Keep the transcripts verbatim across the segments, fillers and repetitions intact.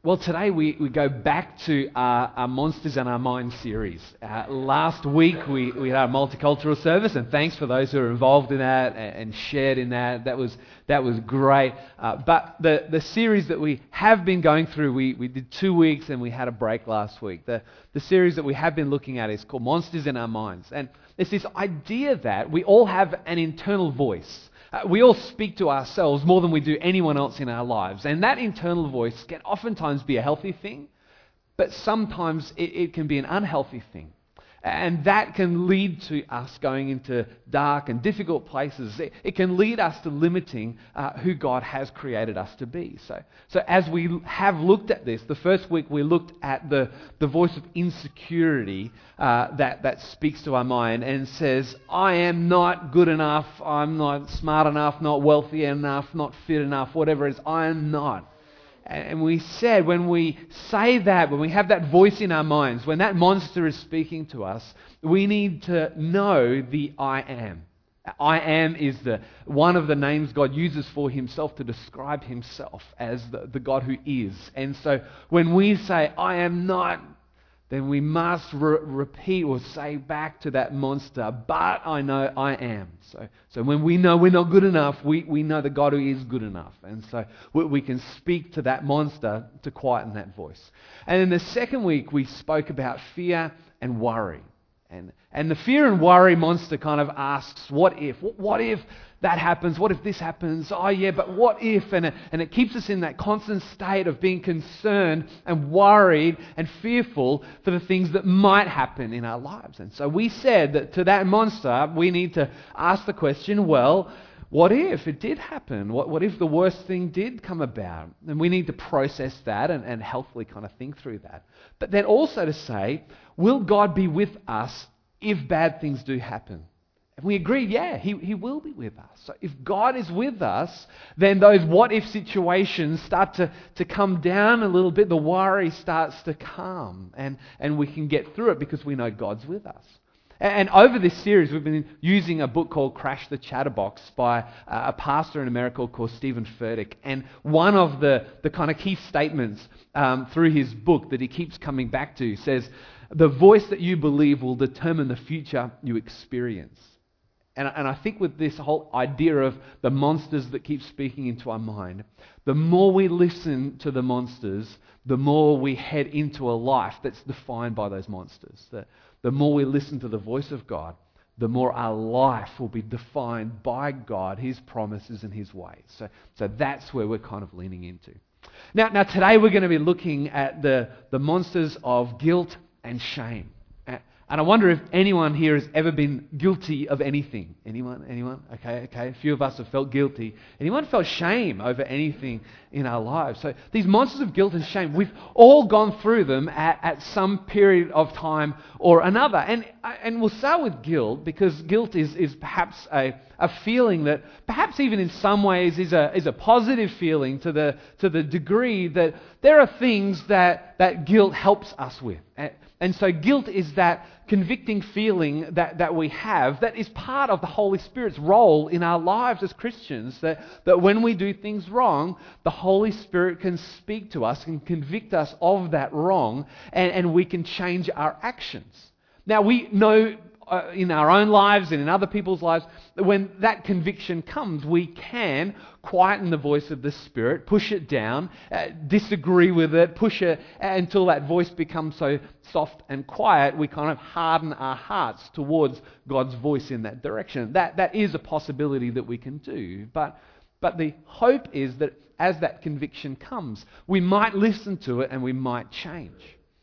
Well, today we, we go back to our, our Monsters and Our Minds series. Uh, last week we, we had our multicultural service, and thanks for those who were involved in that and, and shared in that. That was that was great. Uh, but the, the series that we have been going through, we, we did two weeks and we had a break last week. The, the series that we have been looking at is called Monsters in Our Minds. And it's this idea that we all have an internal voice. Uh, we all speak to ourselves more than we do anyone else in our lives. And that internal voice can oftentimes be a healthy thing, but sometimes it, it can be an unhealthy thing. And that can lead to us going into dark and difficult places. It, it can lead us to limiting uh, who God has created us to be. So, so as we have looked at this, the first week we looked at the, the voice of insecurity uh, that, that speaks to our mind and says, I am not good enough, I'm not smart enough, not wealthy enough, not fit enough, whatever it is, I am not. And we said when we say that, when we have that voice in our minds, when that monster is speaking to us, we need to know the I am. I am is the one of the names God uses for himself to describe himself as the, the God who is. And so when we say, I am not, then we must re- repeat or say back to that monster, but I know I am. So so when we know we're not good enough, we, we know the God who is good enough. And so we, we can speak to that monster to quieten that voice. And in the second week, we spoke about fear and worry. And and the fear and worry monster kind of asks, what if? What if that happens? What if this happens? Oh yeah, but what if? And it, and it keeps us in that constant state of being concerned and worried and fearful for the things that might happen in our lives. And so we said that to that monster, we need to ask the question, well, what if it did happen? What, what if the worst thing did come about? And we need to process that and, and healthily kind of think through that. But then also to say, will God be with us if bad things do happen? And we agreed, yeah, he, he will be with us. So if God is with us, then those what-if situations start to, to come down a little bit. The worry starts to calm, and, and we can get through it because we know God's with us. And over this series, we've been using a book called Crash the Chatterbox by a pastor in America called Stephen Furtick. And one of the, the kind of key statements um, through his book that he keeps coming back to says, the voice that you believe will determine the future you experience. And, and I think with this whole idea of the monsters that keep speaking into our mind, the more we listen to the monsters, the more we head into a life that's defined by those monsters. The, the more we listen to the voice of God, the more our life will be defined by God, His promises and His ways. So, so that's where we're kind of leaning into. Now, now today we're going to be looking at the, the monsters of guilt and shame. And I wonder if anyone here has ever been guilty of anything. Anyone? Anyone? Okay, okay. A few of us have felt guilty. Anyone felt shame over anything in our lives? So these monsters of guilt and shame, we've all gone through them at, at some period of time or another. And and we'll start with guilt, because guilt is, is perhaps a, a feeling that perhaps even in some ways is a is a positive feeling to the to the degree that there are things that, that guilt helps us with. And so guilt is that convicting feeling that, that we have that is part of the Holy Spirit's role in our lives as Christians, that, that when we do things wrong, the Holy Spirit can speak to us and convict us of that wrong, and, and we can change our actions. Now we know uh, in our own lives and in other people's lives, that when that conviction comes, we can quieten the voice of the Spirit, push it down, uh, disagree with it, push it until that voice becomes so soft and quiet, we kind of harden our hearts towards God's voice in that direction. That that is a possibility that we can do. But but the hope is that as that conviction comes, we might listen to it and we might change.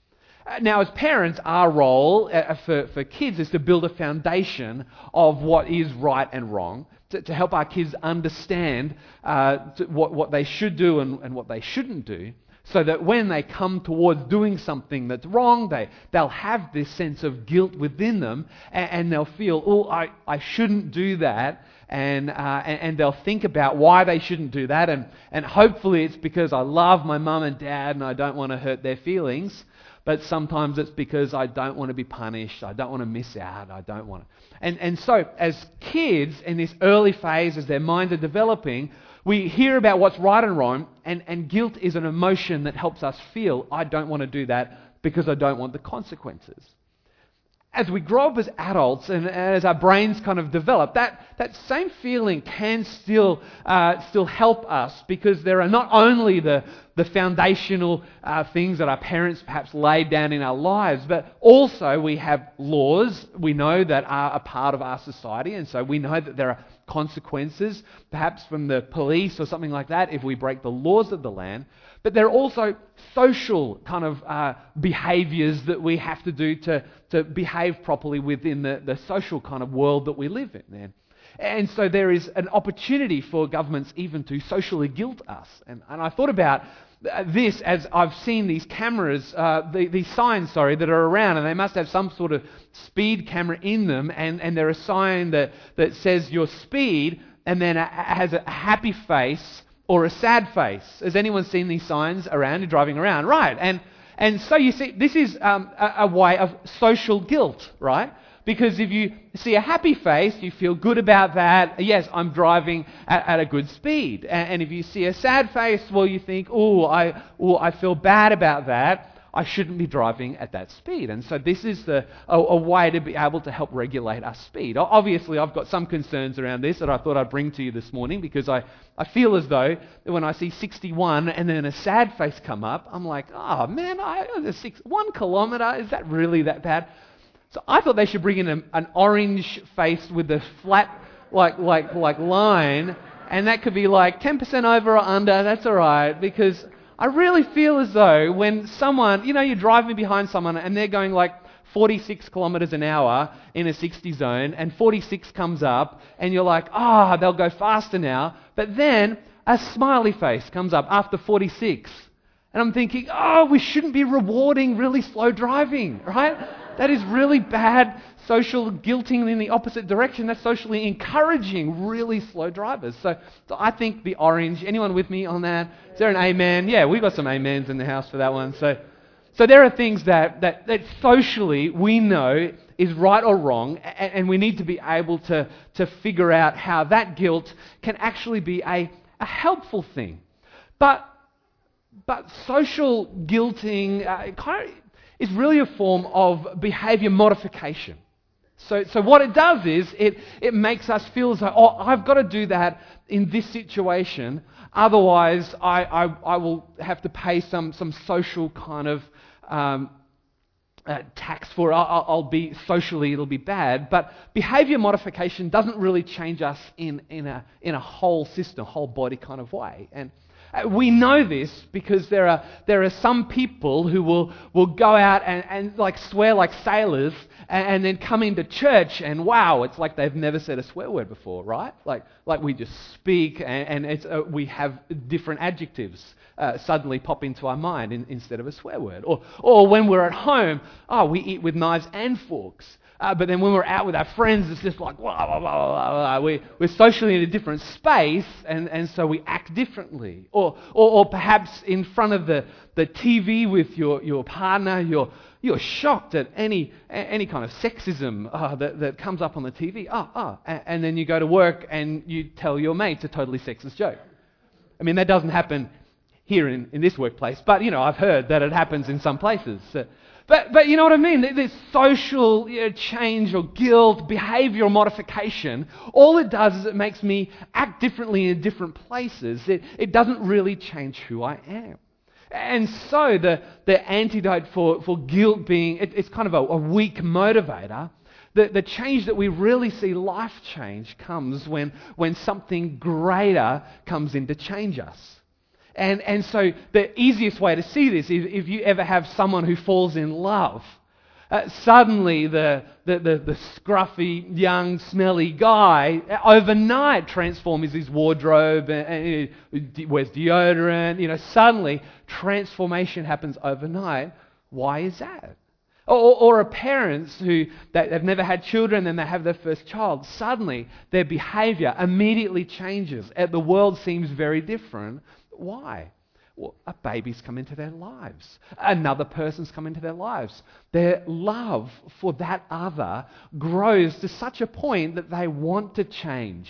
Now, as parents, our role uh, for, for kids is to build a foundation of what is right and wrong, to, to help our kids understand uh, to what, what they should do and, and what they shouldn't do, so that when they come towards doing something that's wrong, they, they'll have this sense of guilt within them, and, and they'll feel, oh, I, I shouldn't do that, and, uh, and and they'll think about why they shouldn't do that, and, and hopefully it's because I love my mum and dad and I don't want to hurt their feelings. But sometimes it's because I don't want to be punished, I don't want to miss out, I don't want to. And, and so as kids in this early phase, as their minds are developing, We hear about what's right and wrong, and, and guilt is an emotion that helps us feel, I don't want to do that because I don't want the consequences. As we grow up as adults and as our brains kind of develop, that, that same feeling can still uh, still help us, because there are not only the, the foundational uh, things that our parents perhaps laid down in our lives, but also we have laws we know that are a part of our society, and so we know that there are consequences, perhaps from the police or something like that, if we break the laws of the land. But there are also social kind of uh, behaviours that we have to do to, to behave properly within the, the social kind of world that we live in. And, and so there is an opportunity for governments even to socially guilt us. And, and I thought about this as I've seen these cameras, uh, the, these signs, sorry, that are around, and they must have some sort of speed camera in them, and, and they're a sign that, that says your speed, and then it has a happy face or a sad face. Has anyone seen these signs around? You're driving around, right? And and so you see, this is um, a, a way of social guilt, right? Because if you see a happy face, you feel good about that. Yes, I'm driving at, at a good speed. And, and if you see a sad face, well, you think, oh, I, oh, I feel bad about that. I shouldn't be driving at that speed. And so this is the, a, a way to be able to help regulate our speed. Obviously, I've got some concerns around this that I thought I'd bring to you this morning, because I, I feel as though that when I see sixty-one and then a sad face come up, I'm like, oh man, I, six, one kilometre, is that really that bad? So I thought they should bring in a, an orange face with a flat like like like line, and that could be like ten percent over or under, that's all right, because I really feel as though when someone, you know, you're driving behind someone and they're going like forty-six kilometres an hour in a sixty zone, and forty-six comes up and you're like, ah, oh, they'll go faster now. But then a smiley face comes up after forty-six. And I'm thinking, oh, we shouldn't be rewarding really slow driving, right? That is really bad social guilting in the opposite direction. That's socially encouraging really slow drivers. So, so I think the orange, anyone with me on that? Is there an amen? Yeah, we've got some amens in the house for that one. So so there are things that, that, that socially we know is right or wrong, and, and we need to be able to, to figure out how that guilt can actually be a, a helpful thing. But But social guilting uh, kind of is really a form of behaviour modification. So, so what it does is it, it makes us feel as though, oh, I've got to do that in this situation, otherwise I, I, I will have to pay some, some social kind of um, uh, tax for it. I'll, I'll be, socially it'll be bad. But behaviour modification doesn't really change us in, in, a, in a whole system, whole body kind of way. And we know this because there are there are some people who will, will go out and, and like swear like sailors, and, and then come into church and wow, it's like they've never said a swear word before, right? Like like we just speak and, and it's, uh, we have different adjectives uh, suddenly pop into our mind in, instead of a swear word. Or or when we're at home, oh, we eat with knives and forks. Uh, but then when we're out with our friends, it's just like, blah, blah, blah, blah, blah. We, we're socially in a different space, and, and so we act differently. Or, or, or perhaps in front of the, the T V with your, your partner, you're, you're shocked at any any kind of sexism uh, that, that comes up on the T V. Oh, oh. And, and then you go to work and you tell your mates a totally sexist joke. I mean, that doesn't happen here in, in this workplace, but, you know, I've heard that it happens in some places. Uh, But but you know what I mean? This social you know, change or guilt, behavioural modification, all it does is it makes me act differently in different places. It, it doesn't really change who I am. And so the, the antidote for, for guilt being, it, it's kind of a, a weak motivator. The, the change that we really see life change comes when, when something greater comes in to change us. And and so the easiest way to see this is if you ever have someone who falls in love. Uh, suddenly the, the, the, the scruffy, young, smelly guy overnight transforms his wardrobe and, and he wears deodorant. You know, suddenly transformation happens overnight. Why is that? Or, or a parents who they, they've never had children and they have their first child. Suddenly their behaviour immediately changes. The world seems very different. Why? Well, a baby's come into their lives. Another person's come into their lives. Their love for that other grows to such a point that they want to change.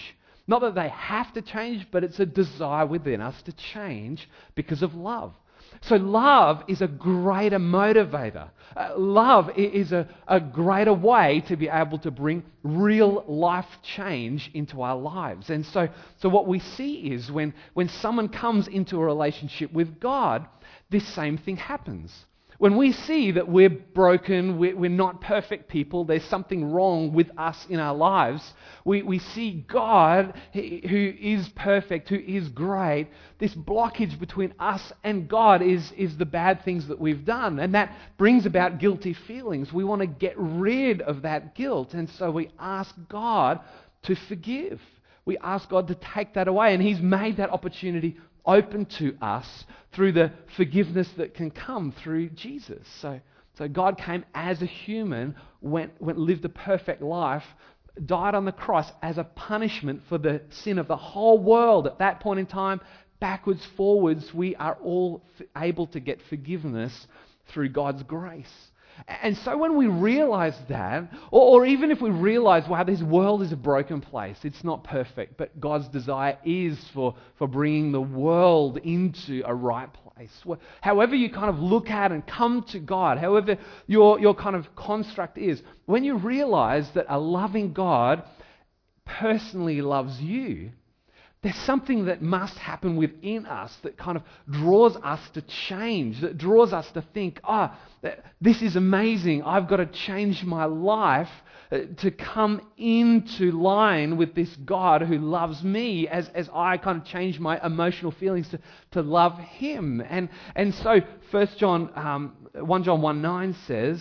Not that they have to change, but it's a desire within us to change because of love. So love is a greater motivator. Uh, love i- is a, a greater way to be able to bring real life change into our lives. And so, so what we see is when, when someone comes into a relationship with God, this same thing happens. When we see that we're broken, we're, we're not perfect people, there's something wrong with us in our lives, we, we see God, who is perfect, who is great. This blockage between us and God is, is the bad things that we've done. And that brings about guilty feelings. We want to get rid of that guilt. And so we ask God to forgive. We ask God to take that away. And He's made that opportunity open to us through the forgiveness that can come through Jesus. So, so God came as a human, went, went, lived a perfect life, died on the cross as a punishment for the sin of the whole world. At that point in time, backwards, forwards, we are all f- able to get forgiveness through God's grace. And so when we realize that, or, or even if we realize, wow, this world is a broken place, it's not perfect, but God's desire is for, for bringing the world into a right place. However you kind of look at and come to God, however your, your kind of construct is, when you realize that a loving God personally loves you, there's something that must happen within us that kind of draws us to change, that draws us to think, ah, oh, this is amazing. I've got to change my life to come into line with this God who loves me as, as I kind of change my emotional feelings to, to love Him. And and so First John, um, First John one nine says,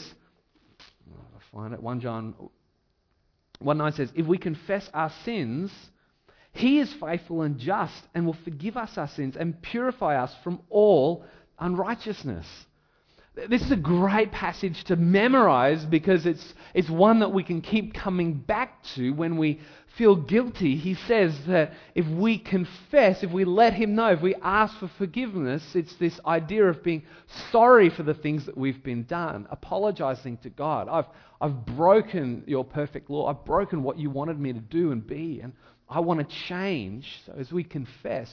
I'll find it, First John one nine says, if we confess our sins, He is faithful and just and will forgive us our sins and purify us from all unrighteousness. This is a great passage to memorize because it's, it's one that we can keep coming back to when we feel guilty. He says that if we confess, if we let Him know, if we ask for forgiveness, it's this idea of being sorry for the things that we've been done, apologizing to God. I've, I've broken your perfect law. I've broken what you wanted me to do and be, and I want to change. So as we confess,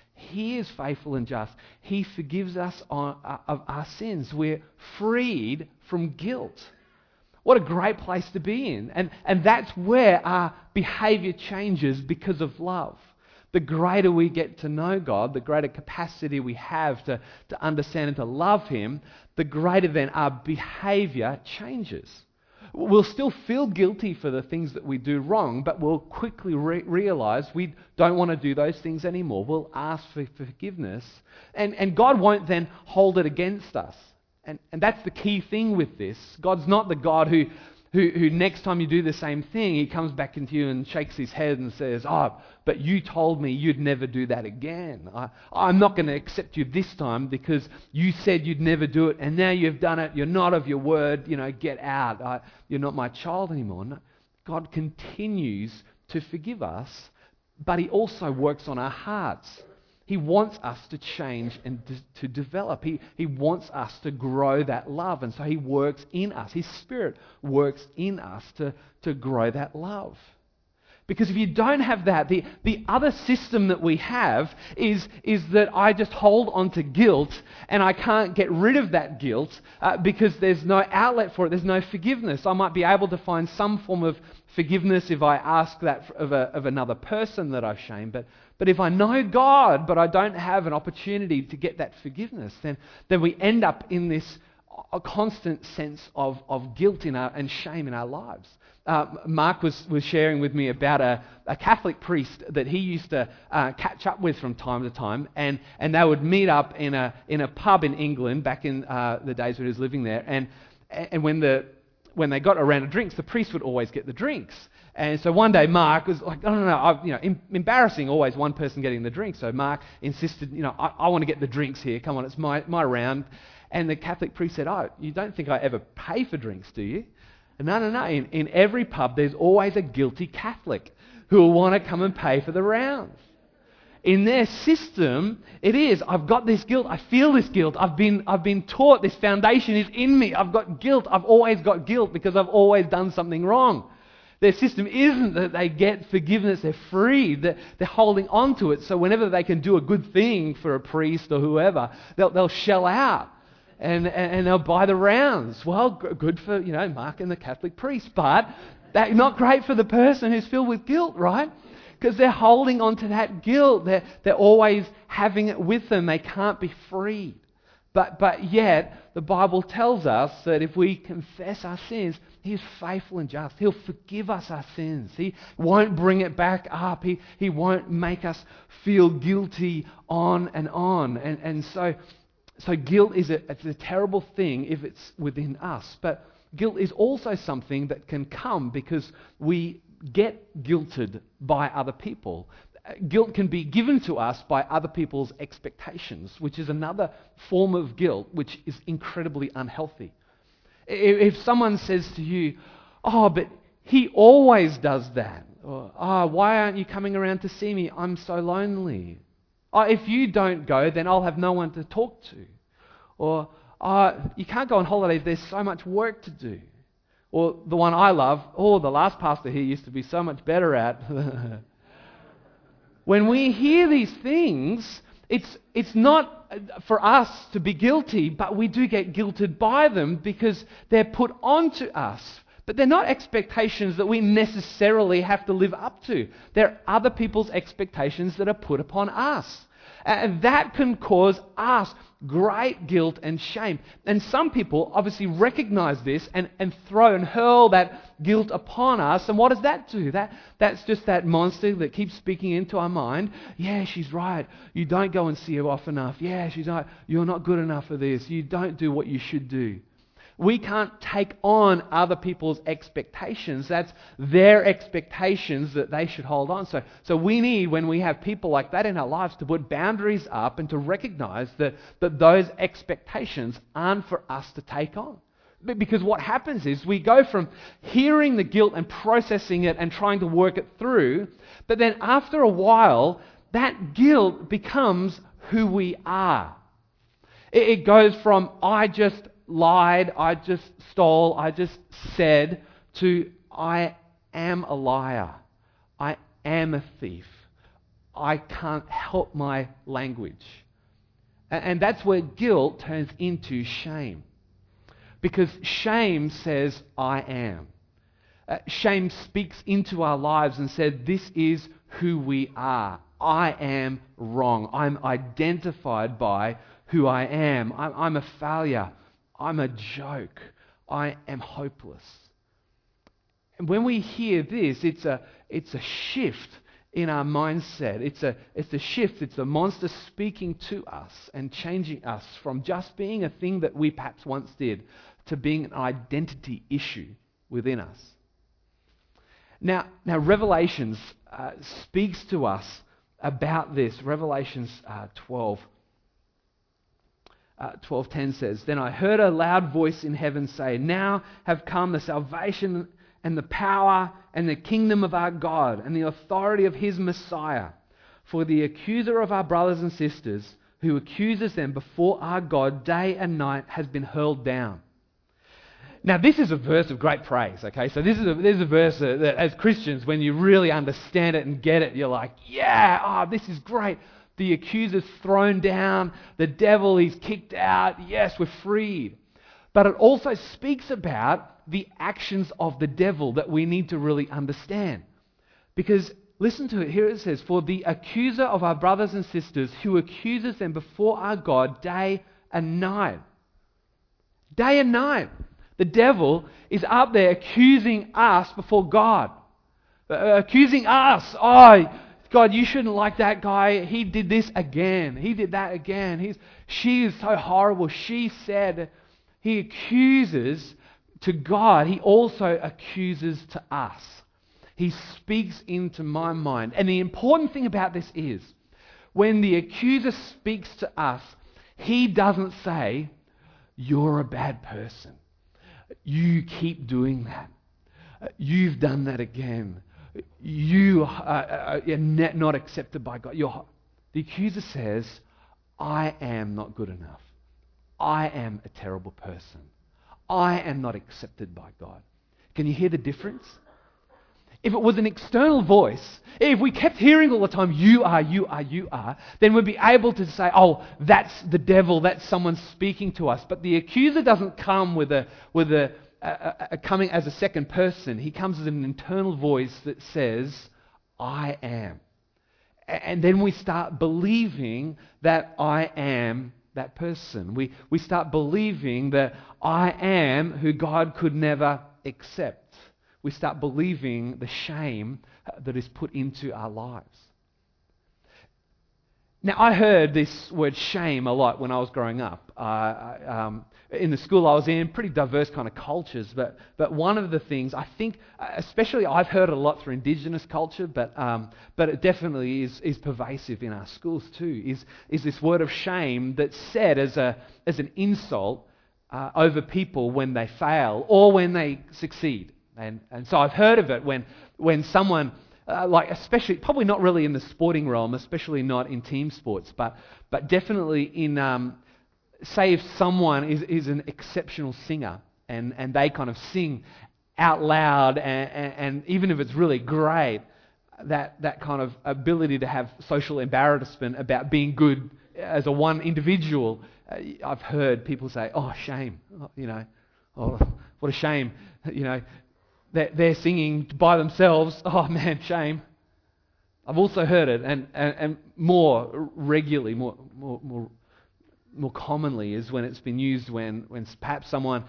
He is faithful and just. He forgives us on, uh, of our sins. We're freed from guilt. What a great place to be in. And, and that's where our behavior changes because of love. The greater we get to know God, the greater capacity we have to, to understand and to love Him, the greater then our behavior changes. We'll still feel guilty for the things that we do wrong, but we'll quickly re- realize we don't want to do those things anymore. We'll ask for forgiveness, and, and God won't then hold it against us. And, and that's the key thing with this. God's not the God who, who, who next time you do the same thing, He comes back into you and shakes His head and says, oh, but you told me you'd never do that again. I, I'm not going to accept you this time because you said you'd never do it, and now you've done it. You're not of your word. You know, get out. I, you're not my child anymore. No, God continues to forgive us, but He also works on our hearts. He wants us to change and d- to develop. He, he wants us to grow that love. And so He works in us. His Spirit works in us to, to grow that love. Because if you don't have that, the, the other system that we have is, is that I just hold on to guilt and I can't get rid of that guilt uh, because there's no outlet for it. There's no forgiveness. I might be able to find some form of forgiveness if I ask that of, a, of another person that I've shamed. But, but if I know God, but I don't have an opportunity to get that forgiveness, then, then we end up in this a constant sense of, of guilt in our, and shame in our lives. Uh, Mark was, was sharing with me about a, a Catholic priest that he used to uh, catch up with from time to time, and, and they would meet up in a in a pub in England back in uh, the days when he was living there. And and when the when they got around to drinks, the priest would always get the drinks. And so one day Mark was like, no, no, no, I, you know, em- embarrassing always one person getting the drinks. So Mark insisted, you know, I, I want to get the drinks here. Come on, it's my my round. And the Catholic priest said, oh, you don't think I ever pay for drinks, do you? No, no, no. In, in every pub, there's always a guilty Catholic who will want to come and pay for the rounds. In their system, it is, I've got this guilt. I feel this guilt. I've been, I've been taught this foundation is in me. I've got guilt. I've always got guilt because I've always done something wrong. Their system isn't that they get forgiveness, they're free, they're, they're holding on to it. So whenever they can do a good thing for a priest or whoever, they'll, they'll shell out and, and, and they'll buy the rounds. Well, g- good for, you know, Mark and the Catholic priest, but that's not great for the person who's filled with guilt, right? Because they're holding on to that guilt. They're, they're always having it with them. They can't be freed. But, but yet, the Bible tells us that if we confess our sins, He is faithful and just. He'll forgive us our sins. He won't bring it back up. He, he won't make us feel guilty on and on. And, and so, so guilt is a, it's a terrible thing if it's within us. But guilt is also something that can come because we get guilted by other people. Guilt can be given to us by other people's expectations, which is another form of guilt which is incredibly unhealthy. If someone says to you, "Oh, but he always does that," or "Oh, why aren't you coming around to see me? I'm so lonely." "Oh, if you don't go, then I'll have no one to talk to." Or, "Oh, you can't go on holidays, there's so much work to do." Or the one I love, "Oh, the last pastor here used to be so much better at." When we hear these things, it's it's not for us to be guilty, but we do get guilted by them because they're put onto us. But they're not expectations that we necessarily have to live up to. They're other people's expectations that are put upon us. And that can cause us great guilt and shame. And some people obviously recognize this and, and throw and hurl that guilt upon us. And what does that do? That That's just that monster that keeps speaking into our mind. "Yeah, she's right. You don't go and see her often enough. Yeah, she's right. You're not good enough for this. You don't do what you should do." We can't take on other people's expectations. That's their expectations that they should hold on. So, so we need, when we have people like that in our lives, to put boundaries up and to recognize that, that those expectations aren't for us to take on. Because what happens is we go from hearing the guilt and processing it and trying to work it through, but then after a while, that guilt becomes who we are. It, it goes from, "I just lied, I just stole, I just said," to "I am a liar, I am a thief, I can't help my language." And, and that's where guilt turns into shame. Because shame says, "I am." Uh, shame speaks into our lives and said, "This is who we are. I am wrong. I'm identified by who I am. I'm, I'm a failure. I'm a joke. I am hopeless." And when we hear this, it's a it's a shift in our mindset. It's a it's a shift. It's the monster speaking to us and changing us from just being a thing that we perhaps once did to being an identity issue within us. Now, now Revelations uh, speaks to us about this. Revelations uh, twelve. Uh, twelve ten says, "Then I heard a loud voice in heaven say, 'Now have come the salvation and the power and the kingdom of our God and the authority of His Messiah. For the accuser of our brothers and sisters, who accuses them before our God day and night, has been hurled down.'" Now, this is a verse of great praise, okay? So this is a, this is a verse that, that as Christians, when you really understand it and get it, you're like, yeah, oh, this is great. The accuser's thrown down. The devil, he's kicked out. Yes, we're freed. But it also speaks about the actions of the devil that we need to really understand. Because, listen to it. Here it says, "For the accuser of our brothers and sisters, who accuses them before our God day and night." Day and night. The devil is up there accusing us before God. Uh, accusing us. "Oh, God, you shouldn't like that guy. He did this again. He did that again. He's, she is so horrible. She said." He accuses to God. He also accuses to us. He speaks into my mind. And the important thing about this is, when the accuser speaks to us, he doesn't say, "You're a bad person. You keep doing that. You've done that again. You are not accepted by God." You're... The accuser says, "I am not good enough. I am a terrible person. I am not accepted by God." Can you hear the difference? if it was an external voice, if we kept hearing all the time, you are, you are, you are, then we'd be able to say, oh, that's the devil, that's someone speaking to us. But the accuser doesn't come with a with a, a, a coming as a second person. He comes as an internal voice that says, I am. And then we start believing that I am that person. We we start believing that I am who God could never accept. We start believing the shame that is put into our lives. Now, I heard this word shame a lot when I was growing up. Uh, um, in the school I was in, pretty diverse kind of cultures, but but one of the things I think, especially I've heard it a lot through Indigenous culture, but um, but it definitely is is pervasive in our schools too. Is is this word of shame that's said as a as an insult uh, over people when they fail or when they succeed. And and so I've heard of it when when someone, uh, like especially, probably not really in the sporting realm, especially not in team sports, but but definitely in, um, say if someone is, is an exceptional singer and, and they kind of sing out loud and, and, and even if it's really great, that, that kind of ability to have social embarrassment about being good as a one individual, uh, I've heard people say, oh, shame, oh, you know, oh, what a shame, you know, they're singing by themselves. Oh man, shame. I've also heard it, and, and, and more regularly, more, more more more commonly, is when it's been used when, when perhaps someone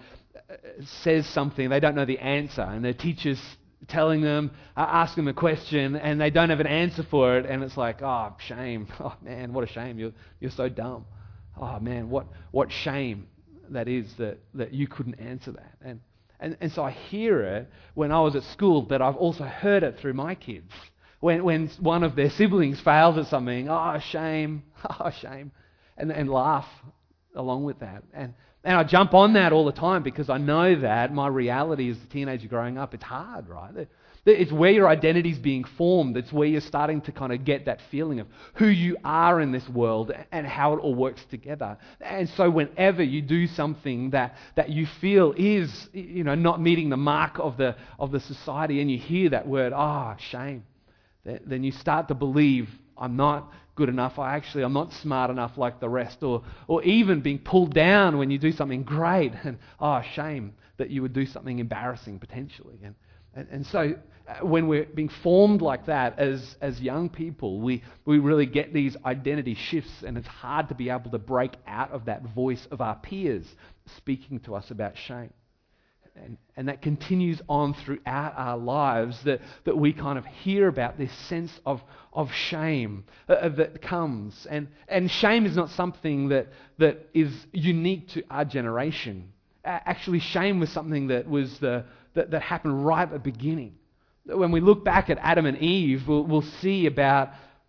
says something, they don't know the answer, and their teacher's telling them, uh, asking them a question, and they don't have an answer for it, and it's like, oh, shame. Oh man, what a shame. You're you're so dumb. Oh man, what what shame that is that, that you couldn't answer that. And And, and so I hear it when I was at school, but I've also heard it through my kids. When when one of their siblings fails at something, oh, shame, oh, shame, and, and laugh along with that. And, and I jump on that all the time because I know that my reality as a teenager growing up, it's hard, right? It's where your identity's being formed. It's where you're starting to kind of get that feeling of who you are in this world and how it all works together. And so whenever you do something that, that you feel is, you know, not meeting the mark of the of the society, and you hear that word, ah, oh, shame, then you start to believe I'm not good enough. I actually I'm not smart enough like the rest, or or even being pulled down when you do something great, and oh, shame that you would do something embarrassing potentially. And And, and so uh, when we're being formed like that as, as young people, we, we really get these identity shifts, and it's hard to be able to break out of that voice of our peers speaking to us about shame. And, and that continues on throughout our lives, that, that we kind of hear about this sense of, of shame uh, that comes. And, and shame is not something that, that is unique to our generation. Uh, actually, shame was something that was the That, that happened right at the beginning. When we look back at Adam and Eve, we'll, we'll see about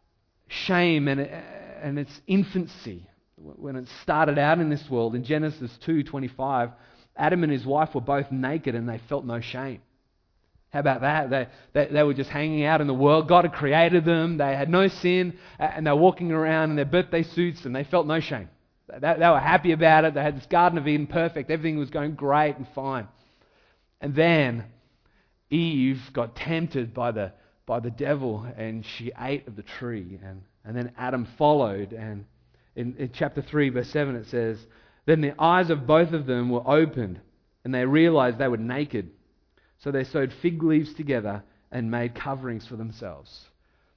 shame and, and its infancy. When it started out in this world, in Genesis two twenty-five, Adam and his wife were both naked and they felt no shame. How about that? They, they, they were just hanging out in the world. God had created them. They had no sin, and they were walking around in their birthday suits and they felt no shame. They, they were happy about it. They had this Garden of Eden perfect. Everything was going great and fine. And then Eve got tempted by the by the devil, and she ate of the tree. And, and then Adam followed. And in, in chapter three, verse seven, it says, "Then the eyes of both of them were opened, and they realized they were naked. So they sewed fig leaves together and made coverings for themselves."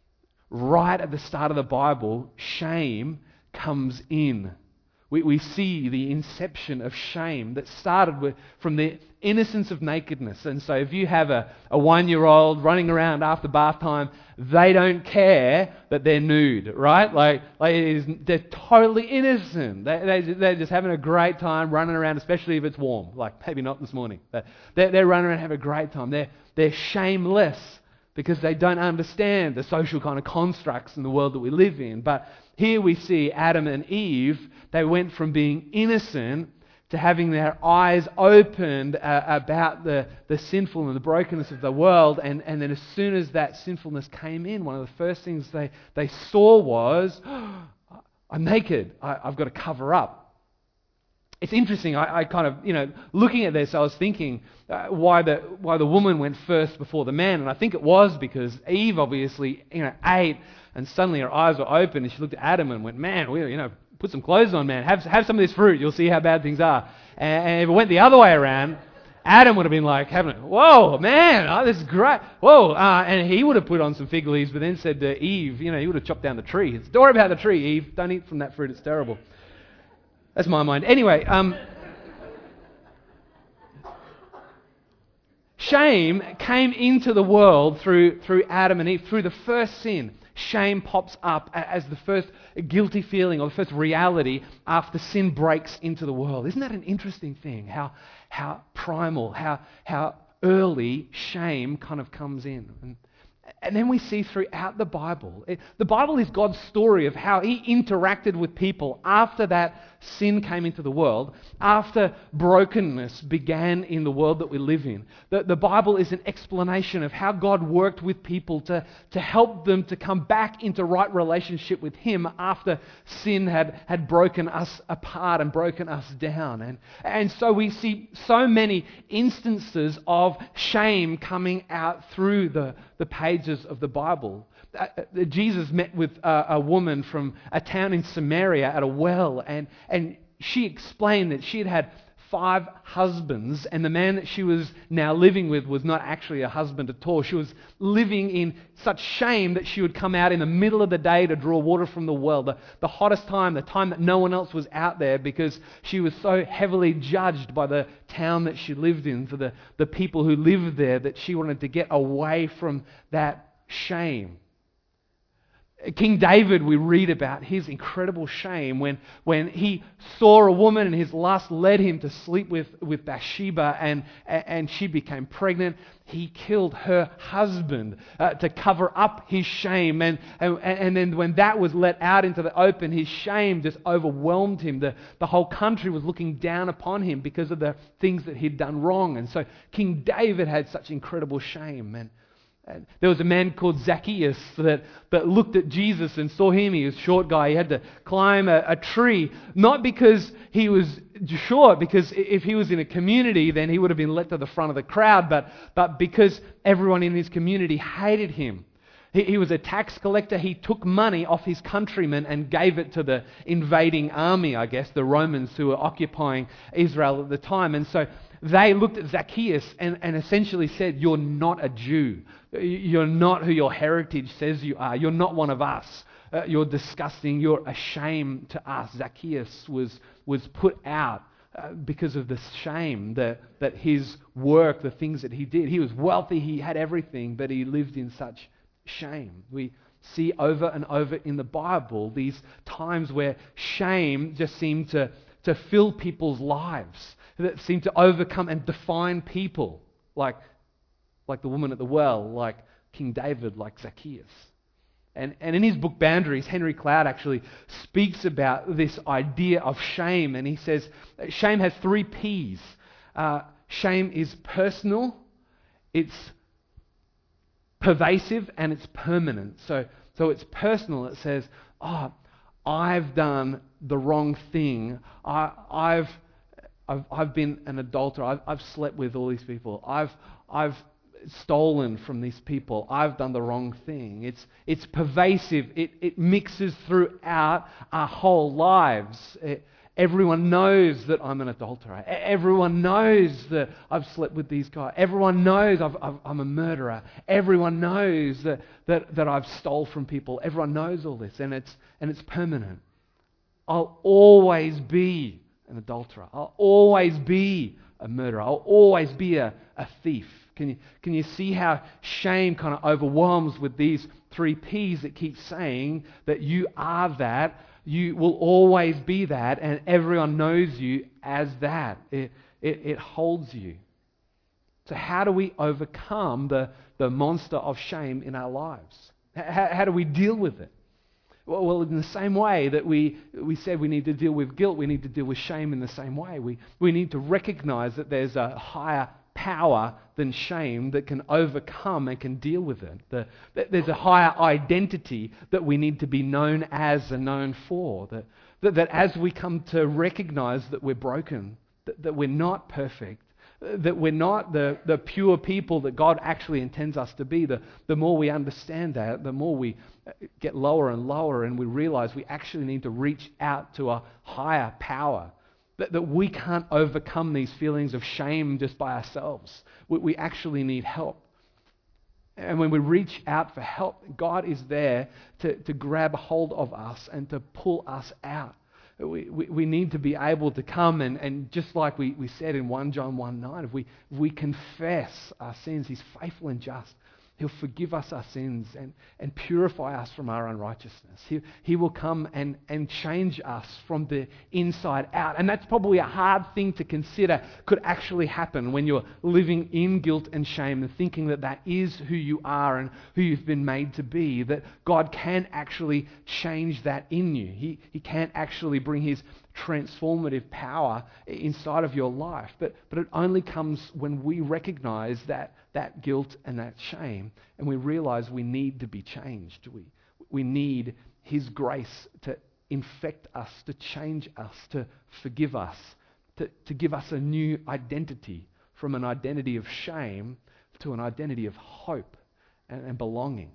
Right at the start of the Bible, shame comes in. We, we see the inception of shame that started with, from the innocence of nakedness. And so if you have a, a one-year-old running around after bath time, they don't care that they're nude, right? Like, like it is, they're totally innocent. They, they, they're just having a great time running around, especially if it's warm. Like maybe not this morning. But they're, they're running around having a great time. They're, they're shameless because they don't understand the social kind of constructs in the world that we live in. But here we see Adam and Eve, they went from being innocent to having their eyes opened uh, about the, the sinful and the brokenness of the world. And, and then as soon as that sinfulness came in, one of the first things they, they saw was, oh, I'm naked, I, I've got to cover up. it's interesting. I, I kind of, you know, looking at this, I was thinking uh, why the why the woman went first before the man, and I think it was because Eve obviously, you know, ate, and suddenly her eyes were open, and she looked at Adam and went, "Man, we, you know, put some clothes on, man. Have have some of this fruit. You'll see how bad things are." And, and if it went the other way around, Adam would have been like, having, "Whoa, man, oh, this is great. Whoa," uh, and he would have put on some fig leaves, but then said to Eve, you know, he would have chopped down the tree. Don't worry about the tree, Eve. Don't eat from that fruit. It's terrible. That's my mind. Anyway, um, shame came into the world through through Adam and Eve, through the first sin. Shame pops up as the first guilty feeling or the first reality after sin breaks into the world. Isn't that an interesting thing? How how primal, how how early shame kind of comes in. And, And then we see throughout the Bible, it, the Bible is God's story of how He interacted with people after that sin came into the world, after brokenness began in the world that we live in. The, the Bible is an explanation of how God worked with people to, to help them to come back into right relationship with Him after sin had, had broken us apart and broken us down. And, and so we see so many instances of shame coming out through the, the pages of the Bible. Uh, Jesus met with uh, a woman from a town in Samaria at a well, and, and she explained that she had had five husbands, and the man that she was now living with was not actually a husband at all. She was living in such shame that she would come out in the middle of the day to draw water from the well, the, the hottest time, the time that no one else was out there, because she was so heavily judged by the town that she lived in, for the, the people who lived there, that she wanted to get away from that shame. King David, we read about his incredible shame when, when he saw a woman and his lust led him to sleep with, with Bathsheba, and, and she became pregnant. He killed her husband uh, to cover up his shame. And, and, and then when that was let out into the open, his shame just overwhelmed him. The, the whole country was looking down upon him because of the things that he'd done wrong. And so King David had such incredible shame. And And there was a man called Zacchaeus that, that looked at Jesus and saw him. He was a short guy. He had to climb a, a tree, not because he was short, because if he was in a community, then he would have been let to the front of the crowd, but, but because everyone in his community hated him. He, he was a tax collector. He took money off his countrymen and gave it to the invading army, I guess, the Romans who were occupying Israel at the time. And so they looked at Zacchaeus and, and essentially said, "You're not a Jew. You're not who your heritage says you are. You're not one of us. Uh, you're disgusting. You're a shame to us." Zacchaeus was, was put out uh, because of the shame that, that his work, the things that he did. He was wealthy. He had everything, but he lived in such shame. We see over and over in the Bible these times where shame just seemed to, to fill people's lives, that seem to overcome and define people, like, like the woman at the well, like King David, like Zacchaeus. And, and in his book Boundaries, Henry Cloud actually speaks about this idea of shame, and he says shame has three P's. Uh, shame is personal, it's pervasive, and it's permanent. So, so it's personal. It says, "Oh, I've done the wrong thing. I, I've I've, I've been an adulterer. I've, I've slept with all these people. I've, I've stolen from these people. I've done the wrong thing." It's, it's pervasive. It, it mixes throughout our whole lives. It, everyone knows that I'm an adulterer. Everyone knows that I've slept with these guys. Everyone knows I've, I've, I'm a murderer. Everyone knows that, that, that I've stole from people. Everyone knows all this, and it's, and it's permanent. I'll always be an adulterer. I'll always be a murderer. I'll always be a, a thief. Can you, can you see how shame kind of overwhelms with these three P's that keep saying that you are that, you will always be that, and everyone knows you as that. It, it, it holds you. So how do we overcome the, the monster of shame in our lives? How, how do we deal with it? Well, well, in the same way that we, we said we need to deal with guilt, we need to deal with shame in the same way. We, we need to recognize that there's a higher power than shame that can overcome and can deal with it. The, that there's a higher identity that we need to be known as and known for. That, That, that as we come to recognize that we're broken, that, that we're not perfect, that we're not the, the pure people that God actually intends us to be, the, the more we understand that, the more we get lower and lower, and we realize we actually need to reach out to a higher power. That, that we can't overcome these feelings of shame just by ourselves. We, we actually need help. And when we reach out for help, God is there to, to grab hold of us and to pull us out. We, we, we need to be able to come and, and just like we, we said in First John one nine, if we, if we confess our sins, He's faithful and just. He'll forgive us our sins and, and purify us from our unrighteousness. He, he will come and, and change us from the inside out. And that's probably a hard thing to consider could actually happen when you're living in guilt and shame and thinking that that is who you are and who you've been made to be, that God can actually change that in you. He, he can actually bring His transformative power inside of your life. But, but it only comes when we recognize that that guilt and that shame, and we realize we need to be changed. We, we need His grace to infect us, to change us, to forgive us, to, to give us a new identity from an identity of shame to an identity of hope and, and belonging.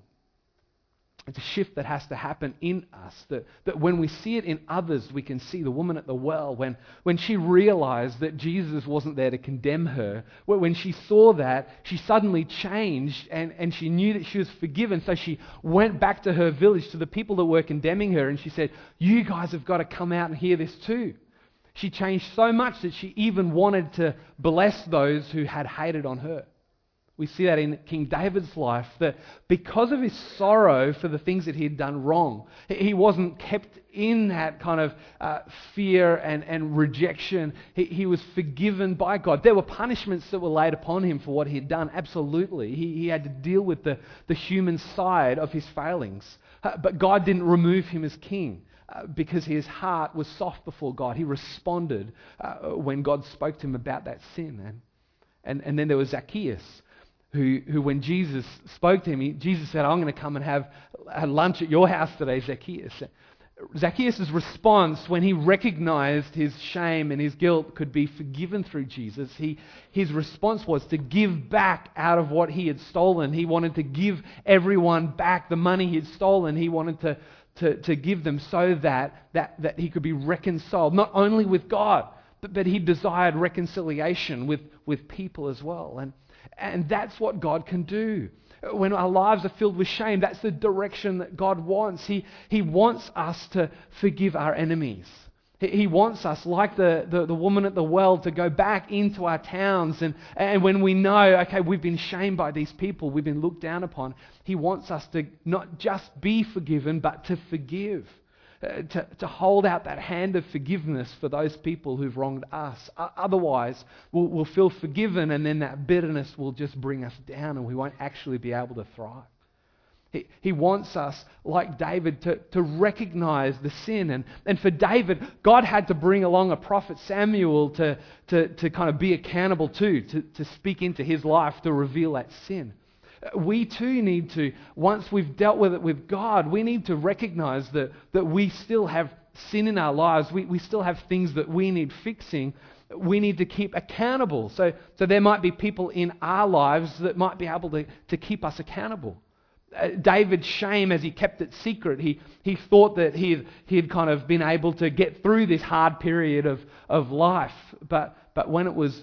It's a shift that has to happen in us, that, that when we see it in others, we can see the woman at the well, when, when she realized that Jesus wasn't there to condemn her, when she saw that, she suddenly changed and, and she knew that she was forgiven, so she went back to her village, to the people that were condemning her, and she said, you guys have got to come out and hear this too. She changed so much that she even wanted to bless those who had hated on her. We see that in King David's life, that because of his sorrow for the things that he had done wrong, he wasn't kept in that kind of uh, fear and, and rejection. He, he was forgiven by God. There were punishments that were laid upon him for what he had done, absolutely. He, he had to deal with the, the human side of his failings. Uh, but God didn't remove him as king. Uh, because his heart was soft before God. He responded uh, when God spoke to him about that sin. And, and, and then there was Zacchaeus, Who, who when Jesus spoke to him, he, Jesus said, I'm going to come and have a lunch at your house today, Zacchaeus. Zacchaeus' response when he recognized his shame and his guilt could be forgiven through Jesus, he, his response was to give back out of what he had stolen. He wanted to give everyone back the money he had stolen. He wanted to, to, to give them so that, that, that he could be reconciled, not only with God, but, but he desired reconciliation with, with people as well. And And that's what God can do. When our lives are filled with shame, that's the direction that God wants. He, he wants us to forgive our enemies. He, he wants us, like the, the, the woman at the well, to go back into our towns. And, and when we know, okay, we've been shamed by these people, we've been looked down upon, He wants us to not just be forgiven, but to forgive. Uh, to, to hold out that hand of forgiveness for those people who've wronged us. Uh, otherwise, we'll, we'll feel forgiven, and then that bitterness will just bring us down and we won't actually be able to thrive. He, he wants us, like David, to, to recognize the sin. And, and for David, God had to bring along a prophet, Samuel, to, to, to kind of be accountable to, to, to speak into his life, to reveal that sin. We too need to, once we've dealt with it with God, we need to recognize that, that we still have sin in our lives. We, we still have things that we need fixing. We need to keep accountable. So, so there might be people in our lives that might be able to, to keep us accountable. Uh, David's shame, as he kept it secret, he, he thought that he had, he had kind of been able to get through this hard period of, of life. But, but when it was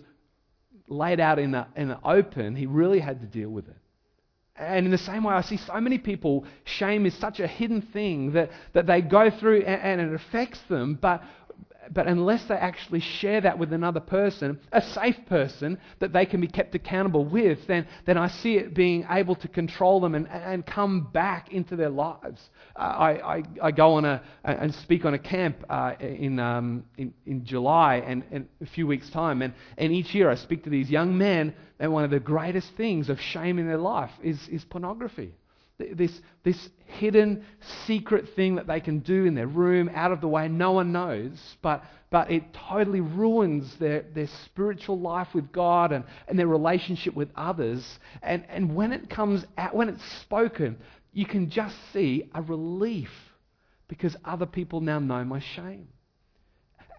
laid out in the, in the open, he really had to deal with it. And in the same way, I see so many people, shame is such a hidden thing that, that they go through and, and it affects them, but but unless they actually share that with another person, a safe person that they can be kept accountable with, then, then I see it being able to control them and, and come back into their lives. Uh, I, I, I go on a and speak on a camp uh, in, um, in in July and, and a few weeks' time, and, and each year I speak to these young men, and one of the greatest things of shame in their life is, is pornography. This, this hidden, secret thing that they can do in their room, out of the way, no one knows, but, but it totally ruins their, their spiritual life with God and, and their relationship with others. And, and when it comes out, when it's spoken, you can just see a relief because other people now know my shame.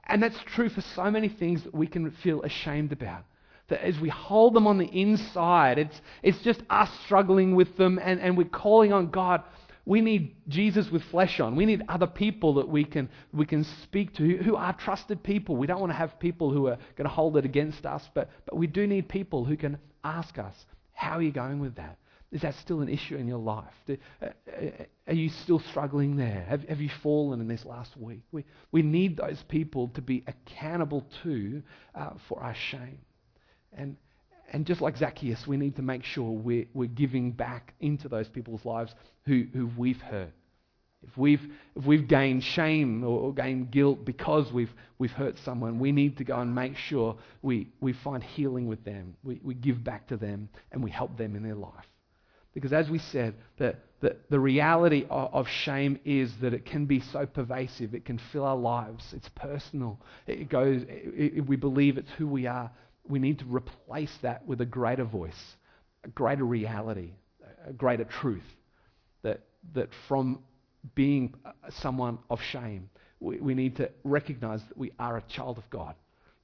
And that's true for so many things that we can feel ashamed about. That as we hold them on the inside, it's it's just us struggling with them, and, and we're calling on God. We need Jesus with flesh on. We need other people that we can we can speak to who, who are trusted people. We don't want to have people who are going to hold it against us, but, but we do need people who can ask us, how are you going with that? Is that still an issue in your life? Do, uh, are you still struggling there? Have, have you fallen in this last week? We, we need those people to be accountable to uh, for our shame. And and just like Zacchaeus, we need to make sure we're, we're giving back into those people's lives who, who we've hurt. If we've if we've gained shame or, or gained guilt because we've we've hurt someone, we need to go and make sure we, we find healing with them. We, we give back to them and we help them in their life. Because as we said, the, the, the reality of, of shame is that it can be so pervasive. It can fill our lives. It's personal. It goes. It, it, we believe it's who we are. We need to replace that with a greater voice, a greater reality, a greater truth. That that from being someone of shame, we, we need to recognize that we are a child of God.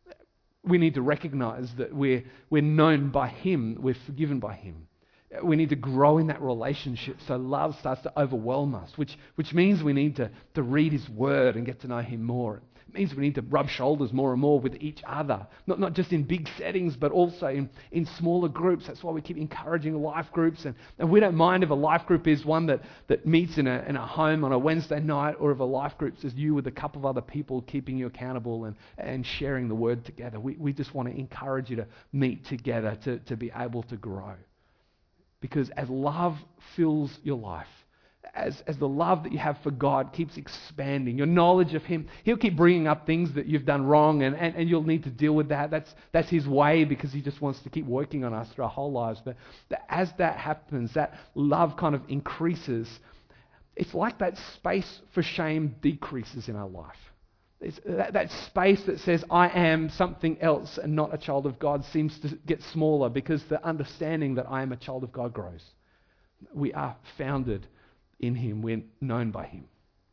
We need to recognize that we're we're known by Him, we're forgiven by Him. We need to grow in that relationship so love starts to overwhelm us, which which means we need to, to read His Word and get to know Him more. It means we need to rub shoulders more and more with each other, not not just in big settings, but also in, in smaller groups. That's why we keep encouraging life groups. And, and we don't mind if a life group is one that, that meets in a, in a home on a Wednesday night, or if a life group is you with a couple of other people keeping you accountable and, and sharing the Word together. We, we just want to encourage you to meet together to, to be able to grow. Because as love fills your life, as, as the love that you have for God keeps expanding, your knowledge of Him, He'll keep bringing up things that you've done wrong, and, and, and you'll need to deal with that. That's that's His way, because He just wants to keep working on us through our whole lives. But as that happens, that love kind of increases. It's like that space for shame decreases in our life. It's that, that space that says, I am something else and not a child of God, seems to get smaller, because the understanding that I am a child of God grows. We are founded in Him. We're known by Him.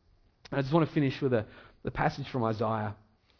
I just want to finish with a the passage from Isaiah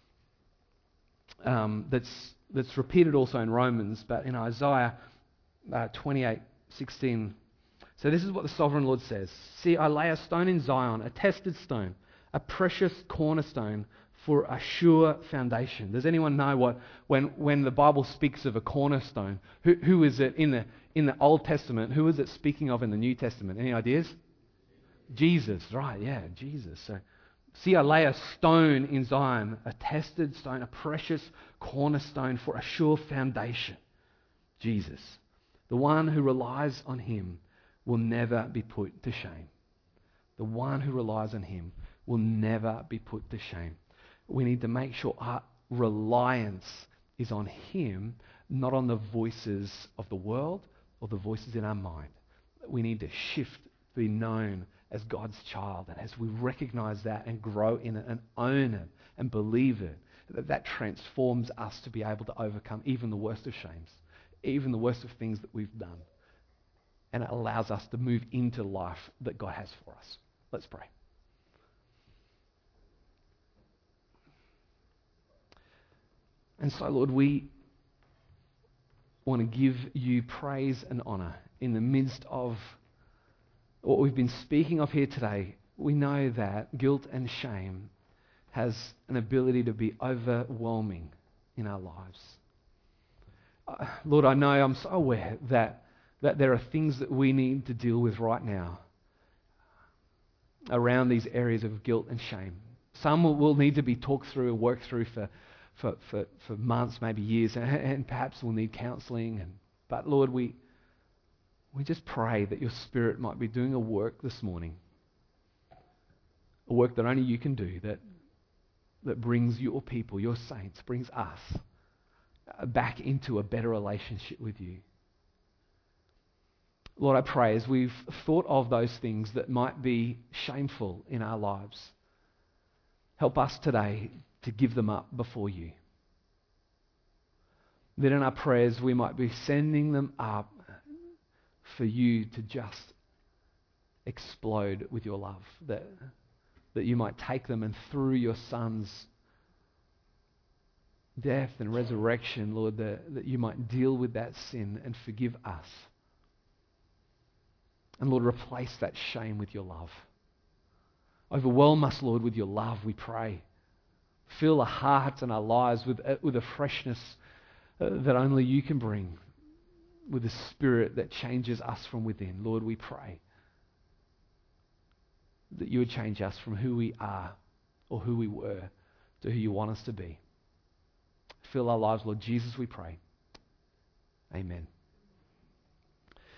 um, that's that's repeated also in Romans, but in Isaiah uh, twenty-eight sixteen. So this is what the sovereign Lord says. See, I lay a stone in Zion, a tested stone, a precious cornerstone for a sure foundation. Does anyone know what, when when the Bible speaks of a cornerstone, who who is it in the in the Old Testament? Who is it speaking of in the New Testament? Any ideas? Jesus, right? Yeah, Jesus. So, see, I lay a stone in Zion, a tested stone, a precious cornerstone for a sure foundation. Jesus, the one who relies on Him, will never be put to shame. The one who relies on Him will never be put to shame. We need to make sure our reliance is on Him, not on the voices of the world or the voices in our mind. We need to shift, be known as God's child. And as we recognize that and grow in it and own it and believe it, that that transforms us to be able to overcome even the worst of shames, even the worst of things that we've done. And it allows us to move into life that God has for us. Let's pray. And so, Lord, we want to give you praise and honor in the midst of what we've been speaking of here today. We know that guilt and shame has an ability to be overwhelming in our lives. Uh, Lord, I know, I'm so aware that, that there are things that we need to deal with right now around these areas of guilt and shame. Some will, will need to be talked through and worked through for For, for, for months, maybe years, and, and perhaps we'll need counselling. And, but Lord, we we just pray that your Spirit might be doing a work this morning, a work that only you can do, that that brings your people, your saints, brings us uh, back into a better relationship with you. Lord, I pray as we've thought of those things that might be shameful in our lives, help us today to give them up before you. That in our prayers we might be sending them up for you to just explode with your love. That, that you might take them, and through your Son's death and resurrection, Lord, that, that you might deal with that sin and forgive us. And Lord, replace that shame with your love. Overwhelm us, Lord, with your love, we pray. Fill our hearts and our lives with, uh, with a freshness uh, that only you can bring, with a spirit that changes us from within. Lord, we pray that you would change us from who we are or who we were to who you want us to be. Fill our lives, Lord Jesus, we pray. Amen.